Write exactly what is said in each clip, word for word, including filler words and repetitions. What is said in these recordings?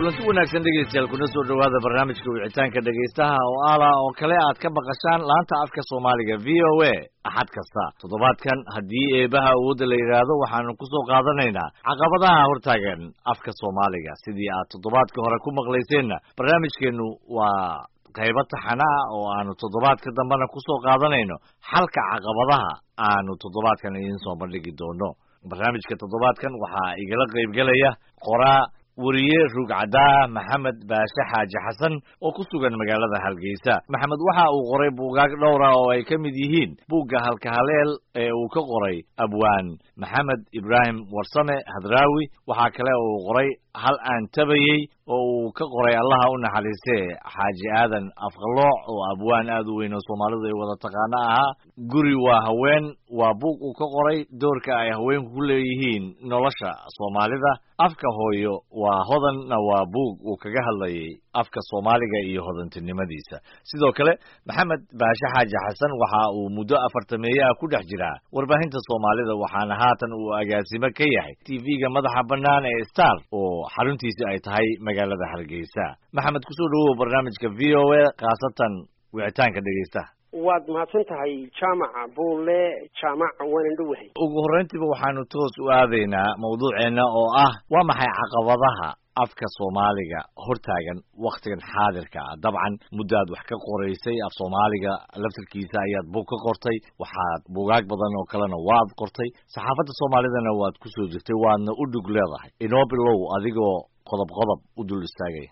kulanti wanaagsan dhegeystayaal kuna soo dhawaada barnaamijka wicitaanka dhegeystaha oo ala oo kale aad ka maqashaan laanta afka Soomaaliga V O A axad kasta toddobaadkan haddii eebaha awoodda la yiraahdo waxaanu ku soo qaadanaynaa caqabadaha hortaagan afka Soomaaliga sidii aad toddobaadka hore ku maqlayseenna barnaamijkeenu waa qaybo taxana ah oo aanu toddobaadka dambana ku soo qaadanayno xalka caqabadaha aanu toddobaadkan idin soo bandhigi doono barnaamijka toddobaadkan waxaa igala qaybgalaya qoraa wariye rugcadaa maxamed baashe xaaji xasan oo ku sugan magaalada Hargeysa maxamed waxa uu qoray buugaag dhowr ah oo ay ka mid yihiin buugga halka haleel ee uu ka qoray abwaan maxamed ibraahim warsame hadraawi waxa kale oo uu qoray hal aan tabayay oo uu ka qoray allaha u naxariistay xaaji aadan afqalooc oo abwaan aad u weyn oo Soomaalidu ay wada taqaana aha guri waa haween waa buug uu ka qoray doorka ay haweenku ku leeyihiin nolosha Soomaalida afka hooyo waa hodanna waa buug uu kaga hadlayay afka Soomaaliga iyo hodantinimadiisa sidoo kale maxamed baashe xaaji xasan waxa uu muddo afartameeyo ku dhex jira warbaahinta Soomaalida waxaana haatan uu agaasimo ka yahay T V-ga madaxa bannaan ee Star oo xaruntiisa ay tahay magaalada Hargeysa maxamed ku soo dhawow barnaamijka V O A qaasatan wicitaanka dhegeystaha waad mahadsan tahay jaamaca buule jaamaca waan dhawahay ugu horreyntiiba waxaanu toos u aadaynaa mawduuceena oo ah waa maxay caqabadaha afka Soomaaliga hortaagan waqtigan xaadirka ah dabcan muddaad wax ka qoraysay af Soomaaliga laftirkiisa ayaad buug ka qortay waxaad buugaag badan oo kalena waad qortay saxaafadda Soomaalidana waad ku soo jirtay waadna u dhug leedahay inoo bilow adigoo qodob qodob u dul istaagaya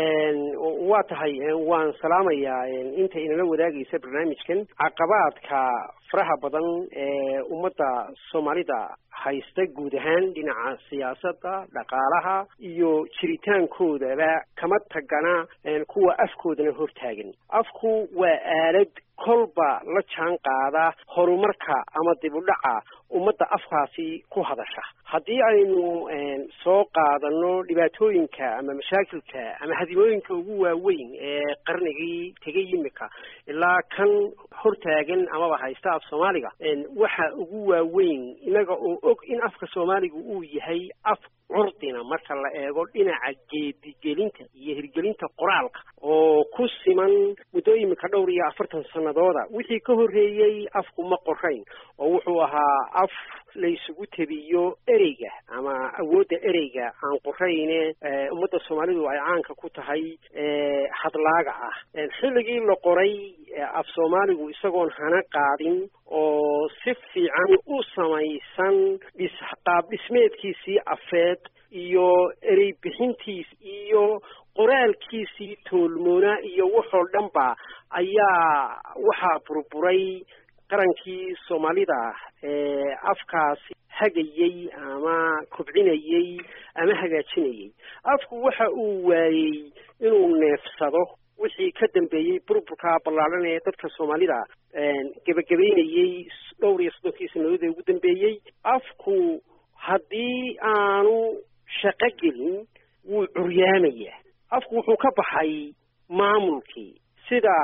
waa tahay waan salaamayaa inta inala wadaagaysa barnaamijkan caqabaadka faraha badan ee ummadda Soomaalida haysta guud ahaan dhinaca siyaasadda dhaqaalaha iyo jiritaankoodaba kama tagana kuwa afkoodana hortaagan afku waa aalad kolba la jaan qaada horumarka ama dib u dhaca ummadda afkaasi ku hadasha haddii aynu soo qaadano dhibaatooyinka ama mashaakilka ama hadimooyinka ugu waaweyn ee qarnigii tegay yimika ilaa kan hortaagan amaba haysta af Soomaaliga waxa ugu waaweyn inaga oo og in afka Soomaaliga uu yahay af curdina marka la eego dhinaca geedigelinta iyo hirgelinta qoraalka oo ku siman muddooyinka dhowr iyo afartan sanadooda wixii ka horreeyay afku ma qorayn oo wuxuu ahaa af la isugu tabiyo ereyga ama awoodda ereyga aan qorayne ummadda Soomaalidu ay caanka ku tahay hadlaaga ah xilligii la qoray af Soomaaligu isagoon hana qaadin oo si fiican u samaysan qaab dhismeedkiisii afeed iyo erey bixintiis iyo qoraalkiisii toolmoona iyo waxoo dhanba ayaa waxaa burburay qarankii Soomaalida ee afkaasi hagayay ama kobcinayay ama hagaajinayay afku waxa uu waayay inuu neefsado wixii ka dambeeyay burburka ballaaran ee dadka Soomaalida gabagabeynayay dhowr iyo soddonkii sanadood ugu dambeeyay afku haddii aanu shaqo gelin wuu curyaamaya afku wuxuu ka baxay maamulkii sida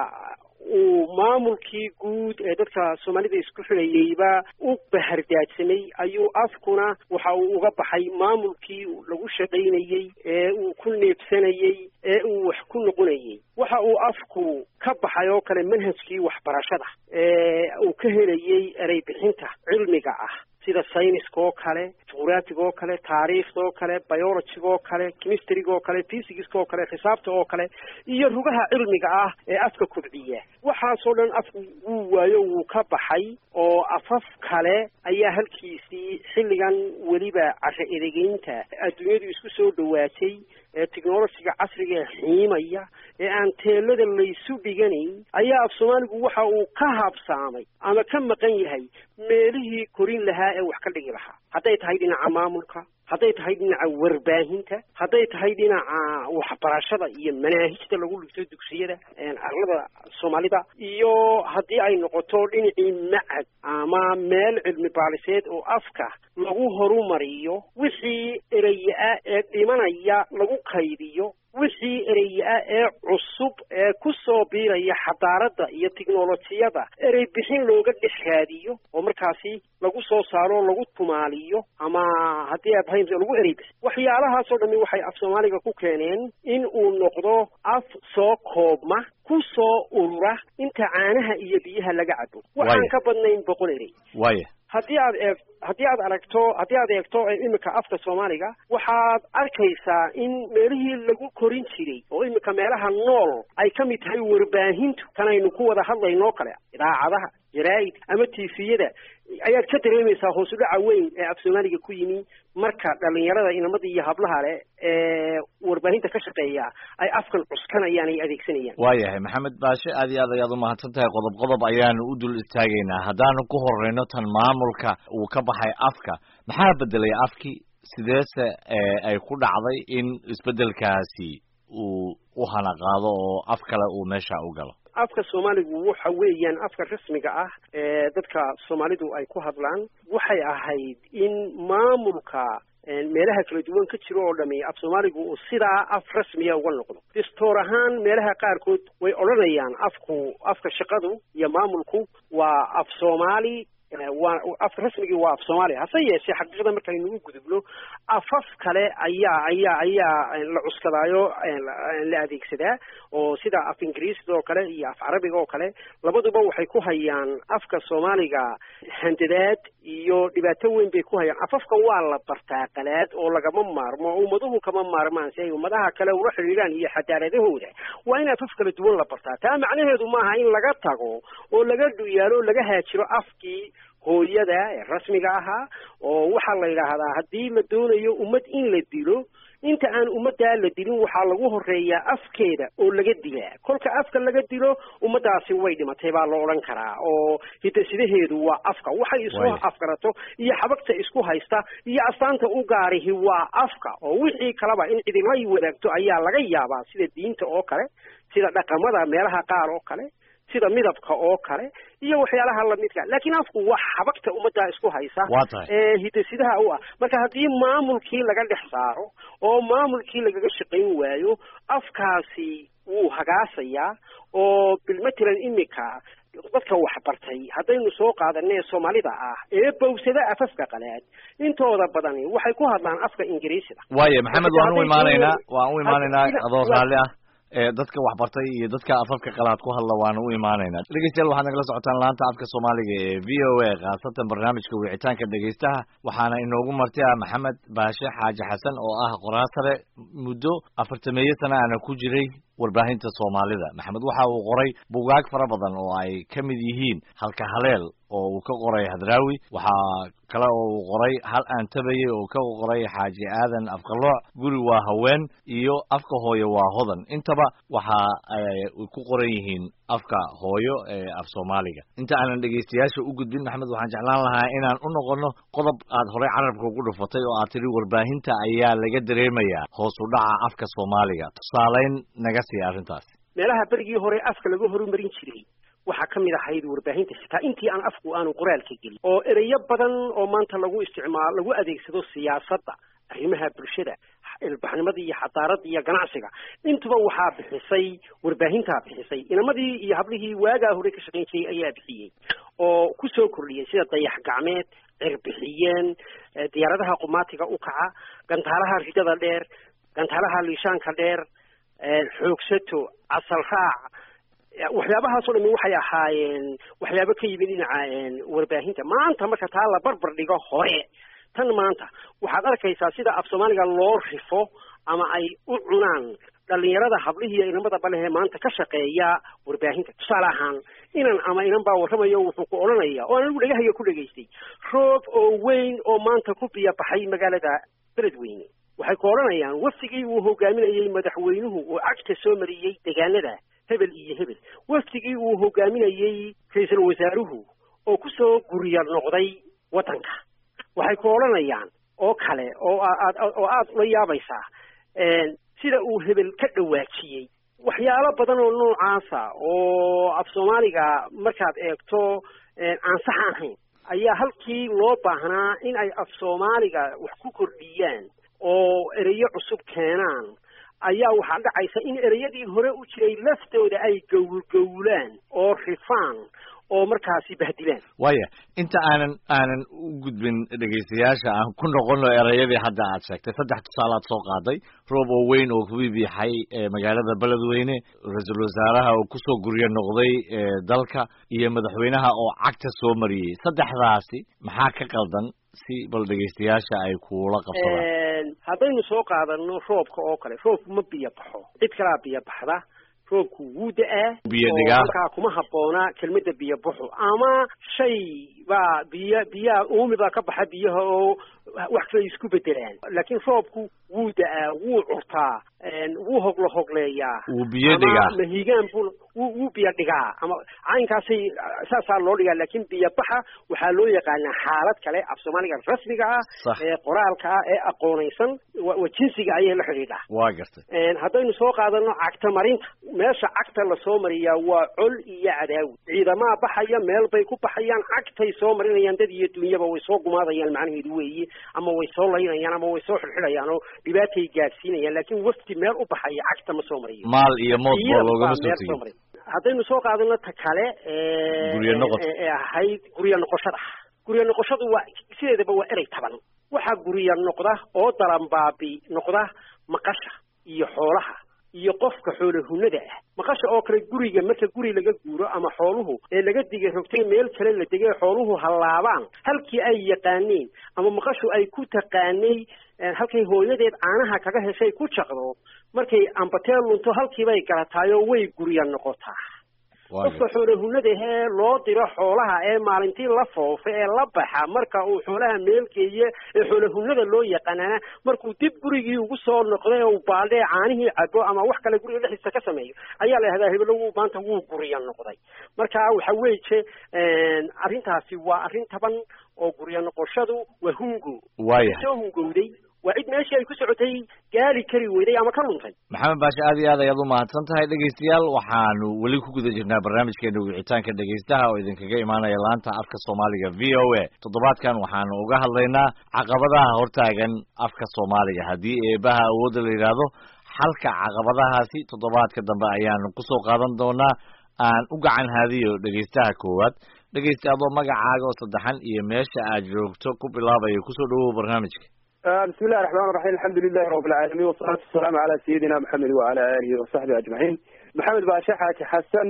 uu maamulkii guud ee dadka Soomaalida isku xidhayayba u bahardaadsanay ayuu afkuna waxa uu uga baxay maamulkii lagu shaqaynayay ee uu ku neebsanayay ee uu wax ku noqonayay waxa uu afku ka baxay oo kale manhajkii waxbarashada ee uu ka helayay erey bixinta cilmiga ah sida sayniska oo kale juqraafiga oo kale taariikhda oo kale biology oo kale chemistry oo kale physics oo kale xisaabta oo kale iyo rugaha cilmiga ah ee afka kobciya waxaas oo dhan afku wuu waayo wuu ka baxay oo afaf kale ayaa halkiisii xilligan weliba casho edegeynta adduunyadu isku soo dhawaatay ee technology-ga casriga ee xiimaya ee aan teelada laysu dhiganayn ayaa af Soomaaligu waxa uu ka habsaamay ama ka maqan yahay meelihii korin lahaa ee wax ka dhigi lahaa hadday tahay dhinaca maamulka hadday tahay dhinaca warbaahinta hadday tahay dhinaca waxbarashada iyo manaahijta lagu dhigto dugsiyada arlada Soomaalida iyo haddii ay noqoto dhinacii macad ama meel cilmi baariseed oo afka lagu horumariyo wixii eraya ee dhimanaya lagu qaybiyo wixii ereyah ee cusub ee ku soo biiraya xadaaradda iyo tiknolojiyada erey bixin looga dhex raadiyo oo markaasi lagu soo saaro lagu tumaaliyo ama haddii abhaym lagu erey bixin waxyaalahaasoo dhammi waxay af soomaaliga ku keeneen in uu noqdo af soo koobma ku soo urura inta caanaha iyo biyaha laga cabo waxaan ka badnayn boqol erey waaya haddii aad eeg haddii aad aragto haddii aad eegto iminka afka soomaaliga waxaad arkaysaa in meelihii lagu korin jiray oo iminka meelaha nool ay ka mid tahay warbaahintu tanaynu ku wada hadlaynoo kale idaacadaha jaraa'id ama tiifiyada ayaad ka dareemaysaa hoos u dhaca weyn ee af soomaaliga ku yimi marka dhalinyarada inamada iyo hablaha leh ee warbaahinta ka shaqeeya ay afkan cuskanayaan ay adeegsanayaan waayahay maxamed baashe aad iyo aad ayaad umahadsan tahay qodob qodob ayaanu u dul istaagaynaa haddaanu ku horeyno tan maamulka uu ka baxay afka maxaa bedelay afkii sideese ay ku dhacday in isbedelkaasi uu u hanaqaado oo af kale uu meesha u galo afka soomaaligu waxa weeyaan afka rasmiga ah ee dadka soomaalidu ay ku hadlaan waxay ahayd in maamulka meelaha kala duwan ka jiro oo dhami af soomaaligu uu sidaa af rasmiya uga noqdo dastuur ahaan meelaha qaarkood way odhanayaan afku afka shaqadu iyo maamulku waa af soomaali waa afka rasmigii waa af soomaaliya hase yeeshee xaqiiqada markaynu u gudubno afaf kale ayaa ayaa ayaa la cuskadaayo la adeegsadaa oo sida af ingiriisda oo kale iyo af carabiga oo kale labaduba waxay ku hayaan afka soomaaliga handadaad iyo dhibaato weyn bay ku hayaan afafka waa la bartaa qalaad oo lagama maarmo ummaduhu kama maarmaan si ay ummadaha kale ula xidhiidhaan iyo xadaaradahooda waa in afaf kala duwan la bartaa taa macnaheedu maaha in laga tago oo laga dhuyaalo o laga haajiro afkii hooyada ee rasmiga ahaa oo waxaa la yidhaahdaa haddii la doonayo ummad in la dilo inta aan ummaddaa la dilin waxaa lagu horeeyaa afkeeda oo laga dilaa kolka afka laga dilo ummaddaasi way dhimatay baa la odhan karaa oo hidasidaheedu waa afka waxay isku afgarato iyo xabagta isku haysta iyo astaanta u gaarihi waa afka oo wixii kaleba in cidila wadaagto ayaa laga yaabaa sida diinta oo kale sida dhaqamada meelaha qaar oo kale sida midabka oo kale iyo waxyaalaha lamidka laakiin afku waa xabagta ummadda isku haysa ee hidasidaha u ah marka haddii maamulkii laga dhex saaro oo maamulkii lagaga shaqayn waayo afkaasi wuu hagaasayaa oo bilmatalan imika dadka waxbartay haddaynu soo qaadanee soomaalida ah ee bawsada afafka qalaad intooda badani waxay ku hadlaan afka ingiriisida waaye maxamed waan u imaanaynaa waan u imaanaynaa adoo raalli ah dadka waxbartay iyo dadka afafka qalaad ku hadla waana u imaanaynaa dhegeystayaal waxaad nagala socotaan laanta afka soomaaliga ee v o a khaasatan barnaamijka wicitaanka dhegeystaha waxaana inoogu marti ah maxamed baashe xaaji xasan oo ah qoraal sare muddo afartameeyo sana ana ku jiray warbaahinta soomaalida maxamed waxa uu qoray buugaag fara badan oo ay ka mid yihiin halka haleel oo uu ka qoray hadraawi waxaa kale oo uu qoray hal aan tabayey oo ka qoray xaaji aadan afqalooc guri waa haween iyo afka hooyo waa hodan intaba waxa ay ku qoran yihiin afka hooyo ee af soomaaliga inta aanan dhegeystayaasha u gudbin maxamed waxaan jeclaan lahaa inaan u noqono qodob aad horey carabka ugu dhufatay oo aad tiri warbaahinta ayaa laga dareemayaa hoos u dhaca afka soomaaliga tusaaleyn naga sii arrintaas meelaha berigii hore afka laga horumarin jiray waxaa ka mid ahayd warbaahinta xitaa intii aan afku aanu qoraalka gelin oo ereyo badan oo maanta lagu isticmaalo lagu adeegsado siyaasadda arrimaha bulshada ilbaxnimadii iyo xadaaradda iyo ganacsiga intuba waxaa bixisay warbaahintaa bixisay inamadii iyo hablihii waagaa hore ka shaqayn jiray ayaa bixiyey oo ku soo kordhiyay sida dayax gacmeed cirbixiyeen diyaaradaha qumaatiga u kaca gantaalaha ridada dheer gantaalaha liishaanka dheer xoogsato casal raac waxyaabahaasoo dhami waxay ahaayeen waxyaabo ka yimid dhinaca warbaahinta maanta marka taa la barbar dhigo hore tan maanta waxaad arkaysaa sida af soomaaliga loo rifo ama ay u cunaan dhalinyarada hablihiiyo inamada balehee maanta ka shaqeeya warbaahinta tusaale ahaan inan ama inan baa warramayo wuxuu ku odhanaya oo anigu dhegahayga ku dhegaystay roob oo weyn oo maanta ku biyo baxay magaalada beledweyne waxay ku odhanayaan wafdigii uu hogaaminayey madaxweynuhu oo cagta soo mariyey deegaanada hebel iyo hebel wafdigii uu hogaaminayey ra-iisul wasaaruhu oo kusoo guriya noqday waddanka waxay ku odhanayaan oo kale oo aad oo aada ula yaabaysaa sida uu hebel ka dhawaajiyey waxyaalo badan oo noocaasa oo af soomaaliga markaad eegto aan sax ahayn ayaa halkii loo baahnaa in ay af soomaaliga wax ku kordhiyaan oo ereyo cusub keenaan ayaa waxaa dhacaysa in ereyadii hore u jiray laftooda ay gowlgowlaan oo rifaan oo markaasi bahdilaan. waaya inta aanan aanan u gudbin dhegaystayaasha aan ku noqono erayadii hadda aad sheegtay saddex tusaale aad soo qaaday roob oo weyn oo ku biibixay magaalada beledweyne ra-iisul wasaaraha oo kusoo guryo noqday dalka iyo madaxweynaha oo cagta soo mariyey saddexdaasi maxaa ka qaldan si bal dhegaystayaasha ay kuula qabsadaan. haddaynu soo qaadano roobka oo kale roobku ma biyo baxo cid kalaa biyo baxda roobku wuu da-aa oo halkaa kuma habboona kelmadda biyo baxo ama shay baa biyo biyaha uumi baa ka baxa biyaha oo wax kale isku bedelaan laakiin roobku wuu da-aa wuu curtaa wuu hoglo hogleeyaa wuu biyo dhigaa mahigaan buu wuu wuu biyo dhigaa ama caynkaasay saasaa loo dhigaa laakiin biyo baxa waxaa loo yaqaanaa xaalad kale af soomaaliga rasmiga ah ee qoraalka ah ee aqoonaysan waa jinsiga ayay la xidhiidhaa. waa gartay haddaynu soo qaadano cagta marinta meesha cagta lasoo mariyaa waa col iyo cadaawi ciidamaha baxaya meel bay ku baxayaan cagtay soo marinayaan dad iyo dunyaba way soo gumaadayaan macnaheedu weeye ama way soo laynayaan ama way soo xilxidhayaan oo dhibaatay gaadsiinayaan laakiin wafti meel u baxaya cagta ma soo mariyo maal iyo mood baa loogama soo tegin. haddaynu soo qaadano ta kale guryo noqod ee ahayd guryo noqoshada guryo noqoshadu waa sideedaba waa erey taban waxaa guryo noqda oo dalanbaabi noqda maqasha iyo xoolaha iyo qofka xoolo hunada ah maqasha oo kale guriga marka guri laga guuro ama xooluhu ee laga digay rogtay meel kale la degay xooluhu halaabaan halkii ay yaqaaneen ama maqashu ay ku taqaanay halkay hooyadeed caanaha kaga heshay ku jaqdo markay ambateel lunto halkiibay galataay oo way guryo noqotaa. qofka xoolo hunada ee loo diro xoolaha ee maalintii la foofa ee la baxa marka uu xoolaha meelkeeye ee xoolo hunada loo yaqaanana markuu dib gurigii ugu soo noqday oo baaldhee caanihii cabo ama wax kale guriga dhexdiisa ka sameeyo ayaa la yidhahdaa hebelo wuu maanta wuu guryo noqday. marka waxa weeye arrintaasi waa arrin taban oo guryo noqoshadu waa hungo waaya soo hungowday waa cid meeshii ay ku socotay gaari kari weyday ama ka luntay. maxamed baashe aad iyo aad ayaad u mahadsan tahay dhegaystayaal waxaanu weli ku guda jirnaa barnaamijkeena wicitaanka dhegaystaha oo idinkaga imaanaya laanta afka soomaaliga v o a toddobaadkan waxaanu uga hadlaynaa caqabadaha hortaagan afka soomaaliga haddii eebaha awoodda la yidhaahdo xalka caqabadahaasi toddobaadka dambe ayaanu kusoo qaadan doonaa. aan u gacan haadiyo dhegaystaha koowaad dhegaysta adoo magacaaga oo saddexan iyo meesha aad joogto ku bilaabayo kusoo dhawow barnaamijka. بسم الله الرحمن الرحيم الحمد لله رب العالمين والصلاة والسلام على سيدنا محمد وعلى آله وصحبه أجمعين. محمد باشا حاكي حسن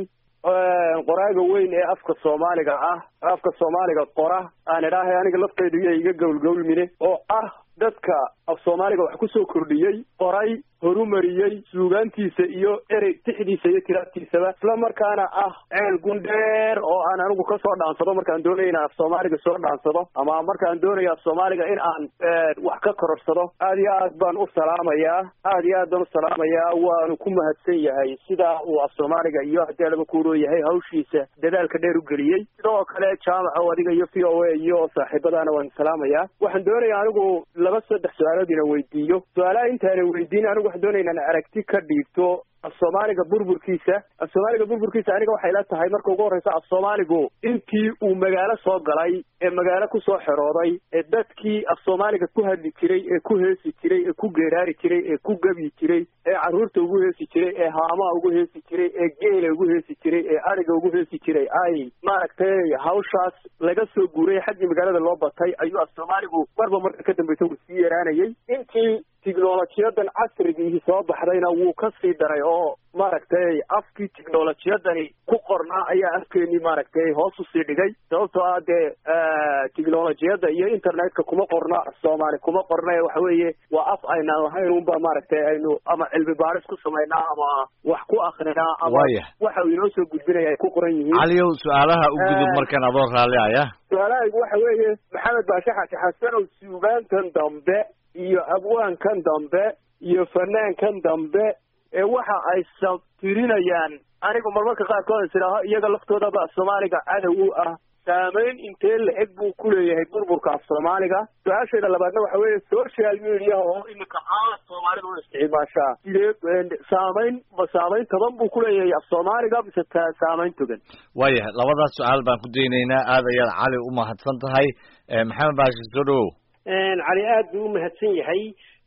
qoraaga weyn ee afka Soomaaliga ah afka Soomaaliga qora aan ilaahay aniga laftaydu iga gowlgowlmine oo ah dadka af Soomaaliga wax ku soo kordhiyay qoray horumariyay suugaantiisa iyo erey tixdiisa iyo tiraabtiisaba isla markaana ah ceel gundheer oo aan anigu ka soo dhaansado markaan doonayo inaan af Soomaaliga soo dhaansado ama markaan doonayo af Soomaaliga in aan wax ka kororsado aad iyo aad baan u salaamayaa aad iyo aad baan u salaamayaa waanu ku mahadsan yahay sida uu af Soomaaliga iyo hadii laba kuuro yahay hawshiisa dadaalka dheer u geliyay sidoo kale jaamaca adiga iyo V O A iyo saaxiibadana waan salaamayaa waxaan doonayaa anigu laba saddex su'aalood inaan weydiiyo su'aalaha intaan weydiin anigu waxaan doonayaa inaan aragti ka dhiibto af Soomaaliga burburkiisa af Soomaaliga burburkiisa aniga waxay la tahay marka ugu horeysa af Soomaaligu intii uu magaalo soo galay ee magaalo ku soo xirooday ee dadkii af Soomaaliga ku hadli jiray ee ku heesi jiray ee ku geeraari jiray ee ku gabi jiray ee caruurta ugu heesi jiray ee haamaha ugu heesi jiray ee geela ugu heesi jiray ee ariga ugu heesi jiray ay maaragtay hawshaas laga soo guuray xagga magaalada loo batay ayuu af Soomaaligu warba marka ka dambeysay uu sii yaraanayay intii tiknoolajiyadan casriga soo baxdayna wuu ka sii daray oo maaragtay afkii tiknoolajiyadani ku qornaa ayaa afkeenii maaragtay hoos u sii dhigay sababtoo ah dee tiknoolajiyada iyo internetka kuma qorna Soomaali kuma qorna waxa weeye waa af aynaan lahayn unba maaragtay aynu ama cilmi baaris ku samaynaa ama wax ku akrinaa ama waxa uu inoo soo gudbinaya ay ku qoran yihiin. caliyow su'aalaha u gudub markaan adoo raalli aya su'aalaha waxa weeye maxamed baashe xaaji xasan oo suugaantan dambe iyo abwaankan dambe iyo fanaankan dambe ee waxa ay sabtirinayaan anigu marmarka qaarkood isiraaho iyaga laftoodaba Soomaaliga cadow u ah saameyn intee la eg buu ku leeyahay burburka af Soomaaliga. su-aasheeda labaadna waxa weeye social media oo iminka aan Soomaalida u isticmaashaa sidee saameyn ma saameyn taban buu ku leeyahay af Soomaaliga mise saameyn togan. waayahay labadaas su'aal baan ku daynaynaa aad ayaad cali u mahadsan tahay maxamed baashir soo dhawow. cali aad buu u mahadsan yahay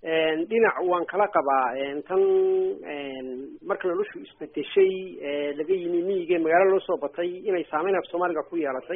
dhinac waan kala qabaa tan marka noloshu isbedeshay laga yimi miyiga magaalo loo soo batay inay saameyn af Soomaaliga ku yeelatay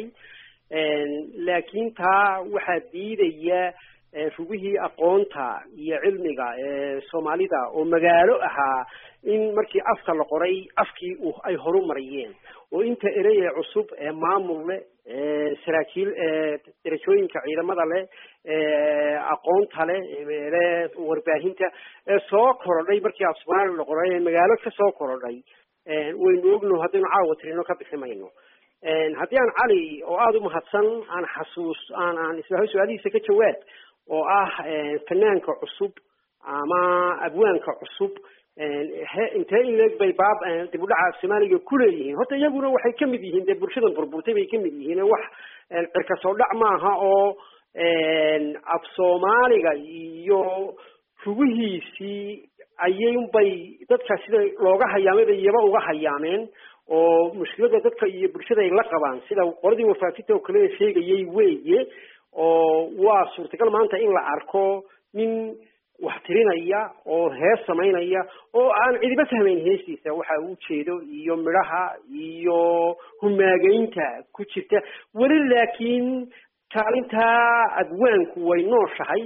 laakiin taa waxaa diidaya rugihii aqoonta iyo cilmiga ee Soomaalida oo magaalo ahaa in markii afka la qoray afkii ay horumariyeen oo inta erey cusub ee maamul leh ee saraakiil ee darajooyinka ciidamada leh ee aqoonta leh ee warbaahinta ee soo korodhay markii af Soomaali la qoray magaalo ka soo korodhay waynu ogno haddii caawa tirino ka biximayno haddii aan cali oo aad u mahadsan aan xasuus aan aan isla su'aalihiisa ka jawaab oo ah fanaanka cusub ama abwaanka cusub intee in leeg bay baab dib u dhaca Soomaaliga ku leeyihiin horta iyaguna waxay ka mid yihiin dee bulshada burburtay bay ka mid yihiin wax qirka soo dhac maaha oo af Soomaaliga iyo rugihiisii ayay bay dadka sida looga hayaamay iyaba uga hayaameen oo mushkilada dadka iyo bulshada ay la qabaan sida qoladii wafaafinta oo kale sheegayay weeye oo waa suurtagal maanta in la arko nin wax tirinaya oo hees samaynaya oo aan cidiba fahmayn heestiisa waxa uu jeedo iyo midhaha iyo humaageynta ku jirta wali laakiin kaalinta abwaanku way nooshahay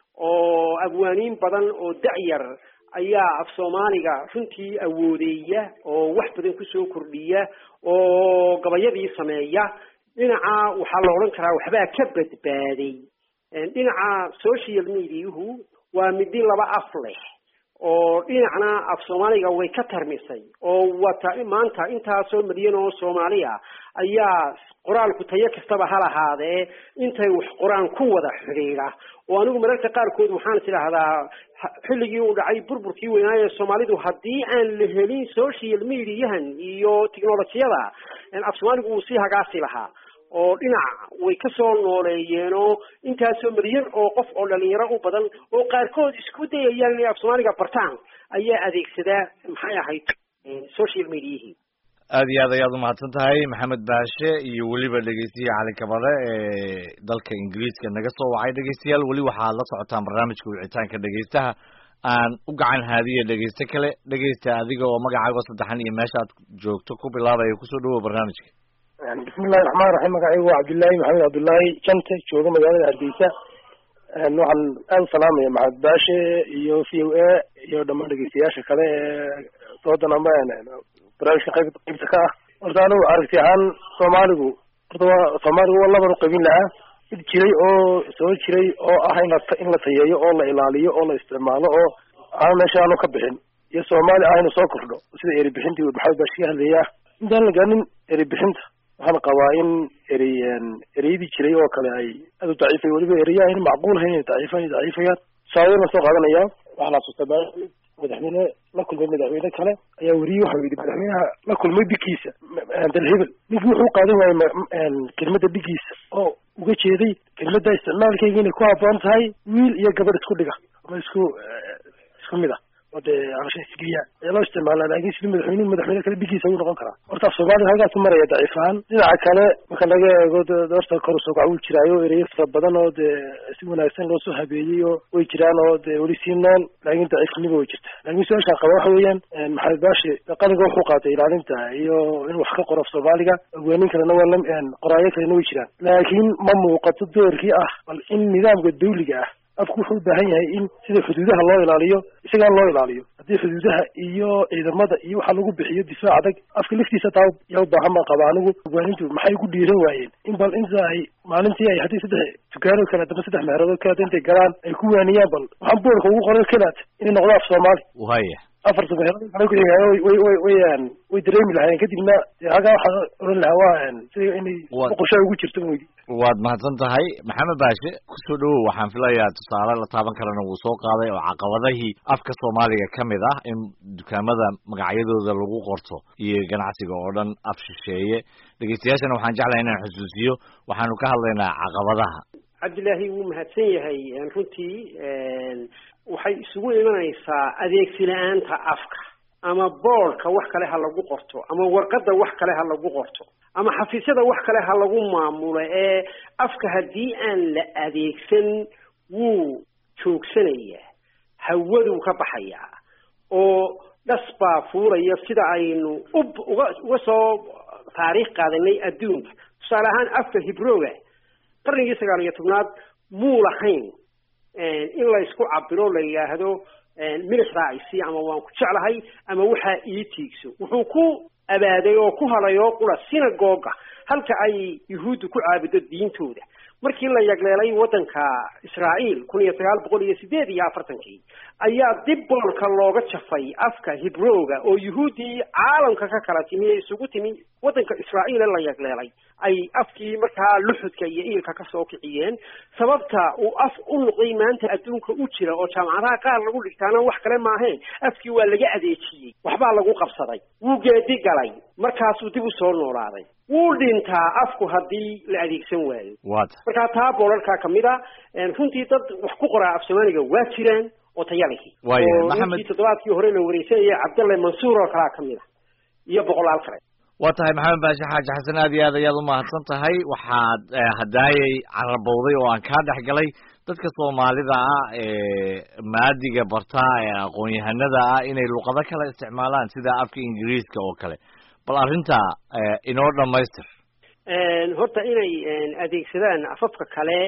oo abwaaniin badan oo dacyar ayaa af Soomaaliga runtii awoodeeya oo wax badan ku soo kordhiya oo gabayadii sameeya dhinaca waxa la oran karaa waxba ka badbaaday dhinaca social media-hu waa midi laba af leh oo dhinacna af Soomaaliga way ka tarmisay oo wata maanta intaas oo milyan oo Soomaaliya ayaa qoraalku tayo kastaba hal ahaadee intay wax qoraan ku wada xiriira oo anigu mararka qaarkood waxaan tiraahdaa xilligii uu dhacay burburkii weynaa ee Soomaalidu haddii aan la helin social media-han iyo tiknoolajiyada af Soomaaligu uu si hagaasi lahaa oo dhinac way ka soo nooleeyeen oo intaas oo milyan oo qof oo dhalinyaro u badan oo qaarkood isku dayayaan inay af Soomaaliga bartaan ayaa adeegsada maxay ahayd social media-hi aad iyo aad ayaad u mahadsan tahay maxamed baashe iyo weliba dhegeystiye cali kabare ee dalka ingiriiska naga soo wacay dhegeystayaal weli waxaad la socotaan barnaamijka wicitaanka dhegeystaha aan u gacan haadiya dhegeyste kale dhegeysta adiga oo magacaaga saddexan iyo meeshaad joogto ku bilaabaya kusoo dhawow barnaamijka bismillahi raxmaani raxiim magacaygu waa cabdullaahi maxamed cabdullaahi jante jooga magaalada hargeysa waxaan aad u salaamaya maxamed baashe iyo v o a iyo dhammaan dhegeystayaasha kale ee doodan ama barnaamijka qayb qaybta ka ah horta anigu aragti ahaan soomaaligu horta waa soomaaligu waa laban u qaybin lahaa mid jiray oo soo jiray oo ah in la in la tayeeyo oo la ilaaliyo oo la isticmaalo oo aan meesha aanu ka bixin iyo soomaali ah inuu soo kordho sida eri bixintii maxamed baashe ka hadlaya intaan la gaanin eri bixinta waxaan qabaa in erey ereyadii jiray oo kale ay aad u daciifay weliba ereyaha in macquul hayn inay daciifan daciifayaan tusaale la soo qaadanaya waxaa la xasuustaa madaxweyne la kulmay madaxweyne kale ayaa weriyey waxa yidhi madaxweynaha la kulmay dhigiisa dalhebel ninkii wuxuu qaadan waayey kelmadda dhigiisa oo uga jeeday kelmadda isticmaalkeyga inay ku habboon tahay wiil iyo gabadh isku dhiga ama isku isku mid ah oo dee abasha isgeeya ee loo isticmaalaa laakiin sidii madaxweynuhu madaxweyne kale dhigiisa uu noqon karaa horta af Soomaaliga halkaas ku maraya daciif ahaan dhinaca kale marka laga eego horta kor usoo kac uu jiraayo ereyo fara badan oo dee si wanaagsan loo soo habeeyey oo way jiraan oo dee weli sii nool laakiin daciifnimo way jirta laakiin su-aashaan qaba waxa weeyaan maxamed baashe qalinka wuxuu qaatay ilaalinta iyo in wax ka qoro af Soomaaliga ogaanin kalena waa la qoraayo kalena way jiraan laakiin ma muuqato doorkii ah bal in nidaamka dawliga ah afku wuxuu u baahan yahay in sida xuduudaha loo ilaaliyo isagaan loo ilaaliyo haddii xuduudaha iyo ciidamada iyo waxa lagu bixiyo difaac adag afka laftiisa taa yaa u baahan baan qaba anigu ogaanintu maxay ku dhiiran waayeen in bal inta ay maalintii ay haddii saddex dukaanoo kale adama saddex meheradoo kale intay galaan ay ku waaniyaan bal waxaan boorka ugu qoran kalaad inay noqdo af Soomaali waya afarta meheradoo kale ku xigaayo way way way way dareemi lahayn kadibna haga waxaa oran lahaa waa sida inay qorshe ugu jirto mooydi waad mahadsan tahay maxamed baashe kusoo dhawow waxaan filayaa tusaale la taaban karana wuu soo qaaday oo caqabadahii afka Soomaaliga ka mid ah in dukaamada magacyadooda lagu qorto iyo ganacsiga oo dhan af shisheeye dhegeystayaashana waxaan jeclahay inaan xusuusiyo waxaanu ka hadlaynaa caqabadaha cabdillaahi wuu mahadsan yahay runtii waxay isugu imanaysaa adeegsi la-aanta afka ama boorka wax kale ha lagu qorto ama warqadda wax kale ha lagu qorto ama xafiisyada wax kale ha lagu maamulo ee afka haddii aan la adeegsan wuu joogsanayaa hawadu ka baxaya oo dhasbaa fuulaya sida aynu uga uga soo taariikh qaadanay adduunka tusaale ahaan afka hibrooga qarnigii sagaal iyo tobnaad muu lahayn in la isku cabiro la yidhaahdo milix raacisi ama waan ku jeclahay ama waxaa ii tiigso wuxuu ku abaaday oo ku halayo qura sinagoga halka ay yuhuuddu ku caabudo diintooda markii la yagleelay waddanka Israa'iil kun iyo sagaal boqol iyo sideed iyo afartankii ayaa dib boolka looga jafay afka hibrooga oo yuhuudii caalamka ka kala timi isugu timi waddanka Israa'iil la yagleelay ay afkii markaa luxudka iyo iilka ka soo kiciyeen sababta uu af u noqday maanta adduunka u jira oo jaamacadaha qaar lagu dhigtaana wax kale ma ahayn afkii waa laga adeejiyey waxbaa lagu qabsaday wuu geedi galay markaasuu dib u soo noolaaday wuu dhintaa afku haddii la adeegsan waayo markaa taa boolarkaa kamid a runtii dad wax ku qoraa af soomaaliga waa jiraan oo tayalihii oo toddobaadkii hore la wareysanayay cabdalle mansuur oo kalaa kamid a iyo boqolaal kale waa tahay maxamed baashe xaaji xasan aad iyo aad ayaad umahadsan tahay waxaad hadaayay carabowday oo aan kaa dhex galay dadka soomaalida ah ee maadiga bartaa ee aqoon-yahanada ah inay luqado kala isticmaalaan sida afka ingiriiska oo kale bal arrinta inoo dhamaystir horta inay adeegsadaan afafka kale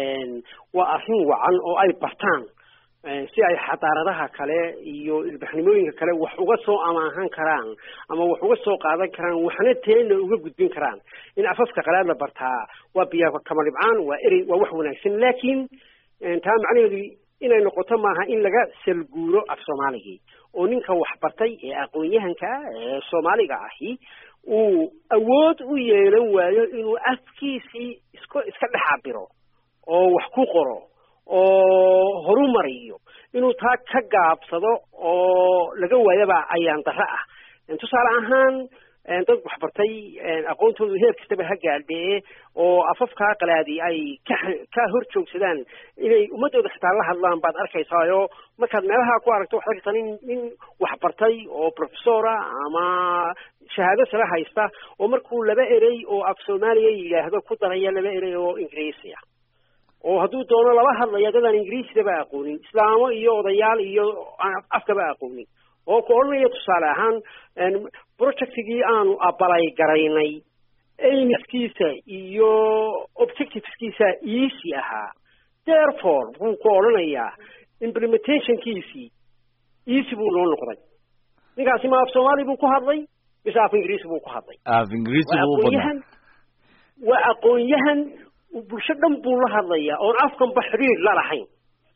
waa arrin wacan oo ay bartaan si ay xadaaradaha kale iyo ilbaxnimooyinka kale wax uga soo amaahan karaan ama wax uga soo qaadan karaan waxna teena uga gudbin karaan in afafka qalaad la bartaa waa biya kama dhibcaan waa erey waa wax wanaagsan laakiin taa macnaheedu inay noqoto maaha in laga salguuro af soomaaligii oo ninka wax bartay ee aqoon-yahanka ee soomaaliga ahi uu awood u yeelan waayo inuu afkiisii iska iska dhex cabiro oo wax ku qoro oo horumariyo inuu taa ka gaabsado oo laga waayaba ayaan darro ah tusaale ahaan dad wax bartay aqoontoodu heer kastaba ha gaadhee oo afafkaa qalaadi ay ka ka hor joogsadaan inay ummadooda xitaa la hadlaan baad arkaysaayo markaad meelaha ku aragto waxaad arkaysaa nin nin wax bartay oo professora ama shahaado sare haysta oo markuu laba erey oo af soomaaliya yidhaahdo ku daraya laba erey oo ingiriisiya oo hadduu doono laba hadlaya dadaan ingiriisidaba aqoonin islaamo iyo odayaal iyo afkaba aqoonin oo ku odhanaya tusaale ahaan projectigii aanu abalay garaynay aimiskiisa iyo objectiveskiisa easy ahaa therefore buu ku odhanayaa implementationkiisii easy buu noo noqday ninkaasi ma af soomaali buu ku hadlay mise af ingiriisi buu ku hadlay af ingiriisi buu aqoonyahan waa aqoonyahan bulsho dhan buu la hadlayaa oon afkanba xiriir la lahayn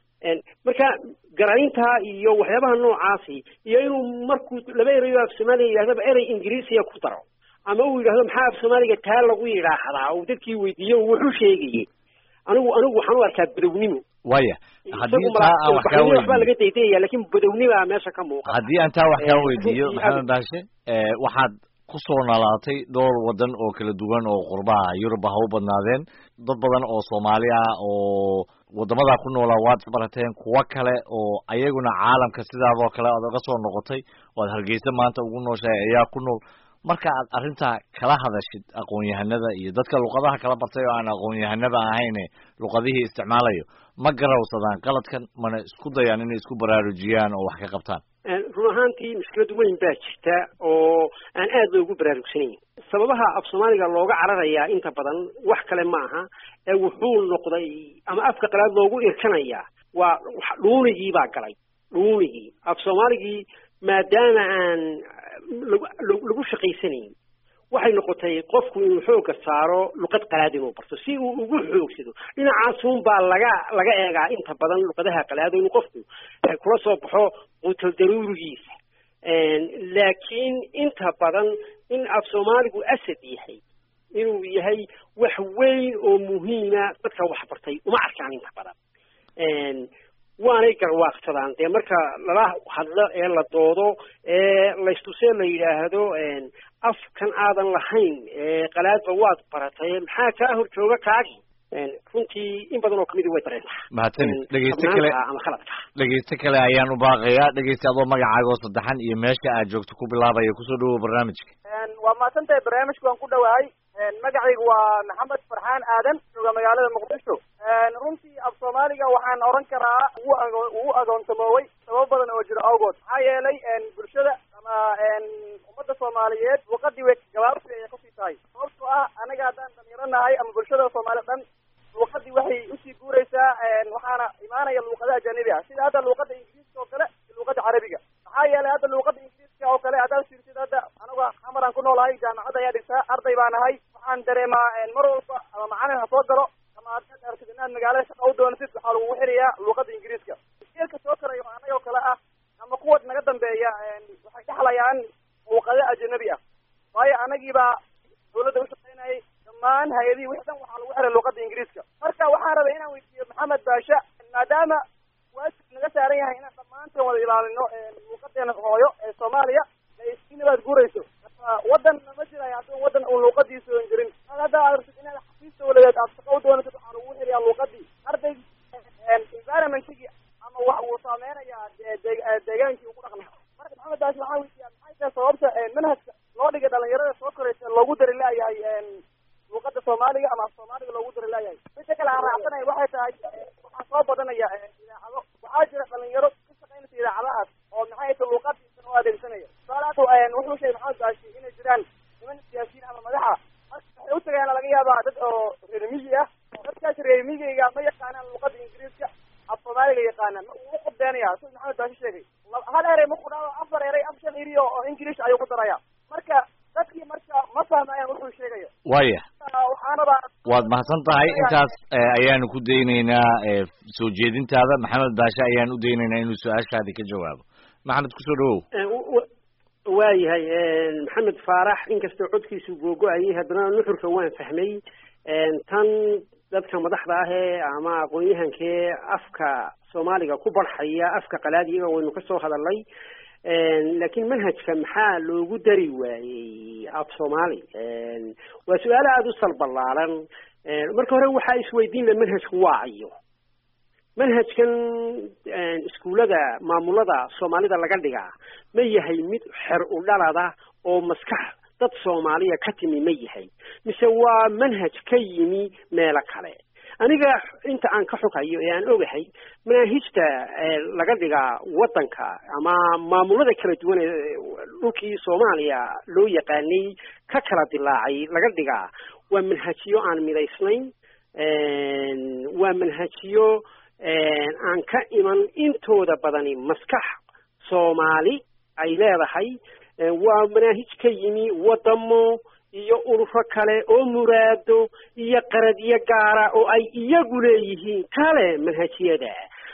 marka garaynta iyo waxyaabaha noocaasi iyo inuu markuu laba erayo af soomaaliya yidhahdaba erey ingiriisiya ku daro ama uu yidhahdo maxaa af soomaaliga taa lagu yidhaahdaa uu dadkii weydiiyo wuxuu sheegayey anigu anigu waxaan u arkaa badownimo waya haddii taa aan wax kaa weydiiyo waxbaa laga daydayaya laakiin badownibaa meesha ka muuqata haddii aan taa wax kaa weydiiyo maxamed baashe waxaad kusoo noolaatay dhowr wadan oo kala duwan oo qurbaha Yurub ha u badnaadeen dad badan oo Soomaali ah oo wadamada ku noolaa waad barateen kuwa kale oo ayaguna caalamka sidaadoo kale aad uga soo noqotay oo aad Hargeysa maanta ugu nooshahay ayaa ku nool marka aad arrinta kala hadashid aqoon-yahanada iyo dadka luqadaha kala bartay oo aan aqoon-yahanada ahayn luqadihii isticmaalayo ma garawsadaan qaladkan mana isku dayaan inay isku baraarujiyaan oo wax ka qabtaan run ahaantii mushkilad weyn baa jirta oo aan aad loogu baraarugsanayn sababaha af soomaaliga looga cararayaa inta badan wax kale ma aha ee wuxuu noqday ama afka qalaad loogu irkanayaa waa dhuunigii baa galay dhuunigii af soomaaligii maadaama aan lagu shaqaysanayn waxay noqotay qofku inuu xooga saaro luqad qalaad inuu barto si uu ugu xoogsado dhinacaasuun baa laga laga eegaa inta badan luqadaha qalaad inuu qofku kula soo baxo quutal daruurigiisa laakiin inta badan in af soomaaligu asad yahay inuu yahay wax weyn oo muhiima dadka wax bartay uma arkaan inta badan waanay garwaaqsadaan dee marka lala hadlo ee la doodo ee laystusee la yidhaahdo afkan aadan lahayn qalaadba waad baratay maxaa kaa hor jooga kaagi runtii in badan oo kamidi way dareentaa mahadsanid dhegeyste kale ama khaladka dhegeyste kale ayaan u baaqayaa dhegeyste adoo magacaaga oo saddexan iyo meesha aad joogto ku bilaabaya kusoo dhawow barnaamijka waa mahadsantahay barnaamijka waan ku dhawahay magacaygu waa maxamed farxaan aadan jooga magaalada muqdisho runtii af soomaaliga waxaan oran karaa ugu agoonsamoowey sabab badan oo jiro awgood maxaa yeelay bulshada ama ummadda soomaaliyeed luuqadii way gabaabsi ayay kusii tahay sababtoo ah anaga haddaan dhalinyaro nahay ama bulshada soomaali dhan luuqadii waxay usii guuraysaa waxaana imaanaya luuqada ajanabi ah sida hadda luuqada ingiriiska oo kale iyo luuqada carabiga maxaa yeelay hadda luuqada ingiriiska oo kale haddaad fiirsid hadda anaga xamaraan ku noolahay jaamacadda ayaa dhigtaa arday baa nahay waxaan dareemaa mar walba ama macalin ha soo galo ama haddaad aragtid inaad magaalada shaqa u doonatid waxaa lagugu xirayaa luuqada ingiriiska iskeelka soo korayo anaga oo kale ah ama kuwa naga dambeeya waxay dhexlayaan luuqado ajanabi ah waayo anagiibaa dawladda ushaqaynayay dhammaan hay-adihii wixii dhan waxaa lagu xiray luuqada ingiriiska marka waxaan rabay inaan weydiiyo maxamed baasha maadaama waajib naga saaran yahay inaan dhammaanteen wada ilaalino luuqadeena hooyo ee soomaaliya inabaad guurayso wadan ma jirayo haddii wadan uu luuqadiisa oon jirin hadda aad rabtid inaad xafiis dawladeed aad shaqa u doonatid waxaa lagu xirayaa luuqadii arday environmentigii ama wax uu saameynayaa deegaankii ugu dhaqnaa marka maxamed baasha waxaan weydiiyaa maxay tahay sababta manhajka loo dhigay dhalinyarada soo koraysa loogu dari laayahay luuqada soomaaliga ama af soomaaliga loogu dari laayahay midda kale aan raacsanaya waxay tahay waxaa soo badanaya idaacado waxaa jira dhalinyaro ka shaqaynaysa idaacadahaas oo maxay tahay luuqadiisana oo adeegsanaya tusaalahaas wuxuu sheegay maxamed baashi inay jiraan niman siyaasiyiin ama madaxa marka waxay u tagayaan laga yaabaa dad oo reer miyi ah dadkaas reer miyigayga ma yaqaanaan luuqada ingiriiska af soomaaliga yaqaanaan ma uu qudbeenaya sida maxamed baashi sheegay hal erey ma ku dhaado afar erey af shan eri oo ingiriish ayuu ku daraya marka dadkii marka ma fahmayaan wuxuu sheegayo waya waad mahadsan tahay intaas ayaanu ku daynaynaa soo jeedintaada maxamed baashe ayaan u daynaynaa inuu su-aashaadi ka jawaabo maxamed kusoo dhawow waayahay maxamed faarax inkastoo codkiisu googo-ayay haddana nuxurka waan fahmay tan dadka madaxda ahee ama aqoon-yahankee afka soomaaliga ku barxaya afka qalaad iyaga waynu ka soo hadalnay laakiin manhajka maxaa loogu dari waayey af soomaali waa su-aalo aada u salballaaran marka hore waxaa isweydiin la manhajku waa ayo manhajkan iskuullada maamulada soomaalida laga dhigaa ma yahay mid xer u dhalada oo maskax dad soomaaliya ka timi ma yahay mise waa manhaj ka yimi meelo kale aniga inta aan ka xogayo ee aan ogahay manaahijta laga dhigaa waddanka ama maamulada kala duwan ee dhulkii soomaaliya loo yaqaanay ka kala dilaacay laga dhigaa waa manhajiyo aan midaysnayn waa manhajiyo aan ka iman intooda badani maskax soomaali ay leedahay waa manaahij ka yimi waddamo iyo ururo kale oo muraado iyo qaradyo gaara oo ay iyagu leeyihiin kale manhajiyada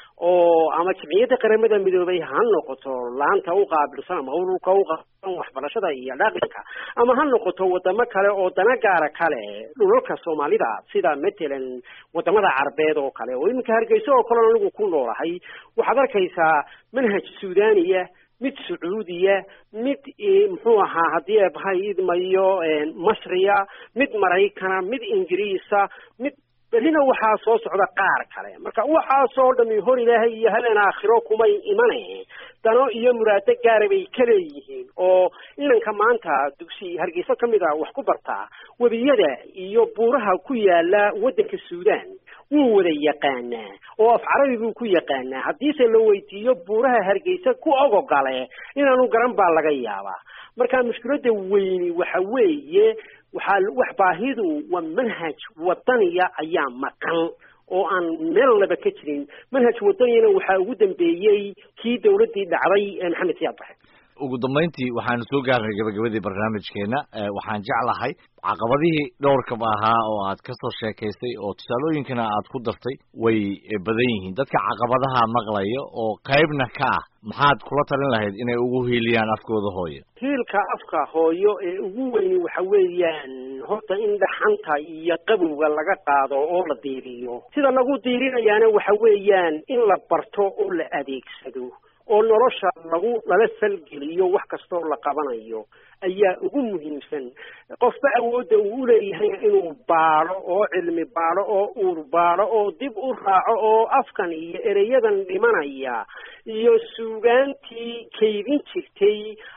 oo ama jimciyadda qaramada midoobay ha noqoto laanta u qaabilsan ama ururka u qaabilsan waxbarashada iyo dhaqanka ama ha noqoto wadamo kale oo dana gaara kale dhulalka soomaalida sida matalan wadamada carbeed oo kale oo iminka hargeysa oo kale anigu ku noolahay waxaad arkaysaa manhaj suudaniya mid sacuudiya mid muxuu ahaa haddii eebahay idmayo masriya mid maraykana mid ingiriisa mid berrina waxaa soo socda qaar kale marka waxaasoo dhami hor ilaahay iyo habeen aakhiro kumay imane dano iyo muraado gaara bay ka leeyihiin oo inanka maanta dugsi hargeysa ka mid a wax ku bartaa webiyada iyo buuraha ku yaala waddanka suudaan wuu wada yaqaanaa oo af carabi buu ku yaqaanaa haddiise la weydiiyo buuraha hargeysa ku ogogale inaanu garan baa laga yaabaa marka mushkiladda weyni waxa weeye waxaa wax baahidu waa manhaj wadaniya ayaa maqan oo aan meel laba ka jirin manhaj wadaniyana waxaa ugu dambeeyey kii dawladdii dhacday ee maxamed siyaad baxe ugu dambayntii waxaanu soo gaarnay gabagabadii barnaamijkeena waxaan jeclahay caqabadihii dhowrkaba ahaa oo aad ka soo sheekaysay oo tusaalooyinkana aad ku dartay way badan yihiin dadka caqabadaha maqlaya oo qaybna ka ah maxaad kula talin lahayd inay ugu hiiliyaan afkooda hooyo hiilka afka hooyo ee ugu weyni waxa weeyaan horta in dhaxanta iyo qabowga laga qaado oo la diiriyo sida lagu diirinayaana waxa weeyaan in la barto oo la adeegsado oo nolosha lagu lala salgeliyo wax kastoo la qabanayo ayaa ugu muhiimsan qofba awoodda uu u leeyahay inuu baadho oo cilmi baadho oo uur baadho oo dib u raaco oo afkan iyo ereyadan dhimanaya iyo suugaantii kaydin jirtay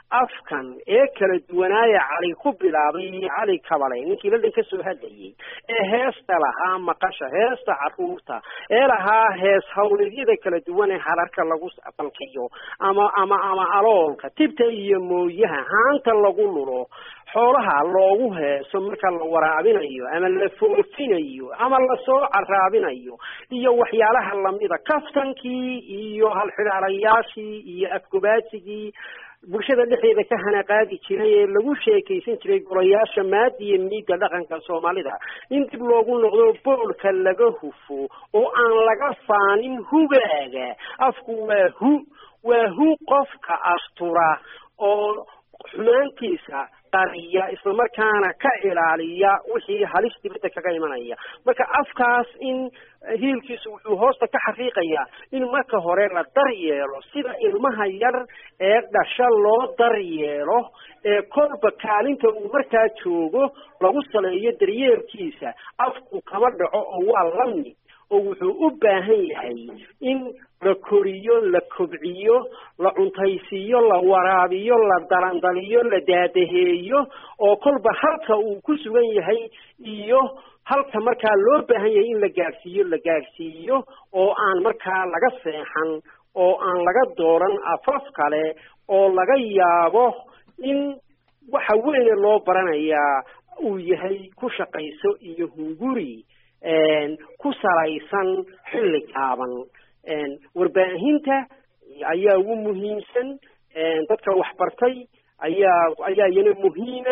afkan ee kala duwanaaya cali ku bilaabay cali kabale ninkii la dhan ka soo hadlayay ee heesta lahaa maqasha heesta caruurta ee lahaa hees hawleedyada kala duwan ee hararka lagu balkiyo ama ama ama aloolka tibta iyo mooyaha haanta lagu lulo xoolaha loogu heeso marka la waraabinayo ama la foofinayo ama la soo caraabinayo iyo waxyaalaha lamida kaftankii iyo halxidhaalayaashii iyo afgubaatigii bulshada dhexdeeda ka hanaqaadi jiray ee lagu sheekaysan jiray golayaasha maadi iyo miidda dhaqanka soomaalida in dib loogu noqdo boolka laga hufo oo aan laga faanin hugaaga afku waa hu waa hu qofka astura oo xumaantiisa qariya isla markaana ka ilaaliya wixii halis dibadda kaga imanaya marka afkaas in hiilkiisu wuxuu hoosta ka xaqiiqayaa in marka hore la daryeelo sida ilmaha yar ee dhasha loo daryeelo ee kolba kaalinta uu markaa joogo lagu saleeyo daryeelkiisa afku kama dhaco oo waa lamid oo wuxuu u baahan yahay in la koriyo la kobciyo la cuntaysiiyo la waraabiyo la dalandaliyo la daadaheeyo oo kolba halka uu ku sugan yahay iyo halka markaa loo baahan yahay in la gaadhsiiyo la gaadhsiiyo oo aan markaa laga seexan oo aan laga dooran afaf kale oo laga yaabo in waxa weyne loo baranayaa uu yahay ku shaqayso iyo hunguri ku salaysan xilli gaaban warbaahinta ayaa ugu muhiimsan dadka waxbartay ayaa ayaa iyana muhiima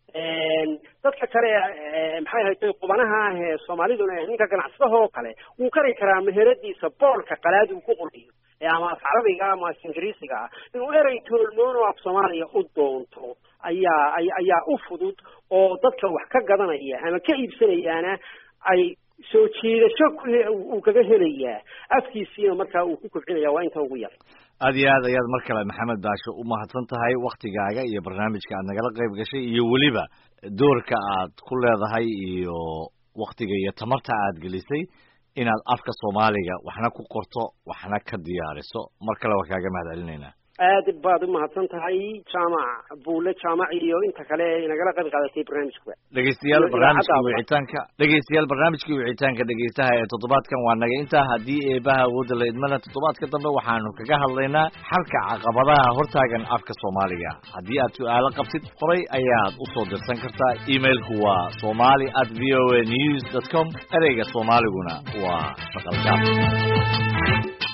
dadka kale maxay haytay qubanaha ah ee soomaaliduna ninka ganacsadaha oo kale wuu kari karaa meheradiisa boolka qalaad uu ku qoriyo ama af carabiga ama af ingiriisiga ah inuu erey toolmoon oo af soomaaliya u doonto ayaa ayaa u fudud oo dadka wax ka gadanaya ama ka iibsanayaana ay soo jiidasho uu kaga helayaa afkiisiina markaa uu ku kobcinaya waa inta ugu yar aad iyo aad ayaad mar kale maxamed baasho u mahadsan tahay waktigaaga iyo barnaamijka aad nagala qayb gashay iyo weliba doorka aad ku leedahay iyo waktiga iyo tamarta aad gelisay inaad afka soomaaliga waxna ku qorto waxna ka diyaariso mar kale waa kaaga mahad celinaynaa aad baad u mahadsan tahay jaamac buule jaamac iyo inta kale nagala qayb qaadatay barnaamijka dhegeystayaal barnaamijka wicitaanka dhegeystayaal barnaamijkii wicitaanka dhegeystaha ee toddobaadkan waa naga intaa haddii eebaha awoodda la idmana toddobaadka dambe waxaanu kaga hadlaynaa xalka caqabadaha hortaagan afka soomaaliga haddii aad su-aalo qabtid horay ayaad u soo dirsan kartaa emailku waa somali at v o a news dot com ereyga soomaaliguna waa shaqalgaab